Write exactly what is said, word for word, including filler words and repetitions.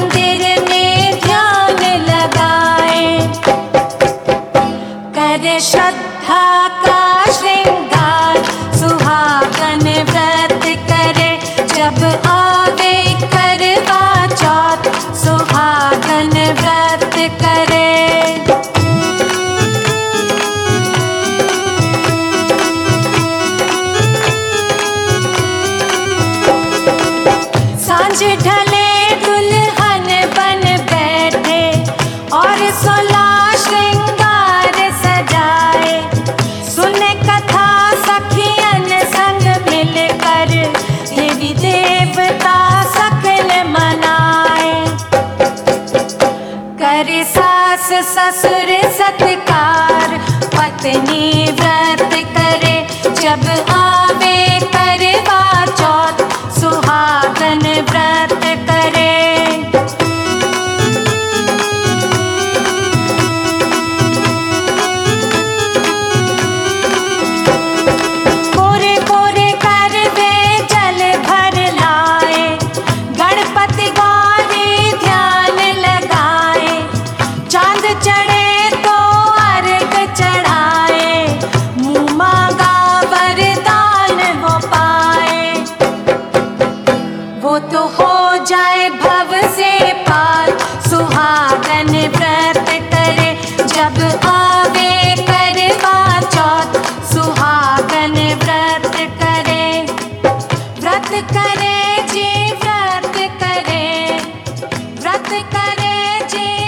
मंदिर में ध्यान लगाए, करे श्रद्धा का श्रृंगार, सुहागन व्रत करे जब आवे करवा चौथ, सुहागन व्रत करे। सांझ ढले दुल्हन बन बैठे और सोलह श्रृंगार सजाए, सुने कथा सखियन संग मिलकर, देवी देवता सकल मनाए, करे सास ससुर सत्कार, पत्नी व्रत करे जब आवे करवा चौथ, सुहागन व्रत करे। कोरे कोरे करवे जल भर लाए, गणपति गौरी ध्यान लगाए, चांद चढ़े तो अर्घ चढ़ाए, मुँह मांगा वरदान वो पाए, वो तो हो जाए भव से पार, सुहागन व्रत करे जब आवे करवा चौथ, सुहागन व्रत करे। व्रत करे जी व्रत करे, व्रत करे जी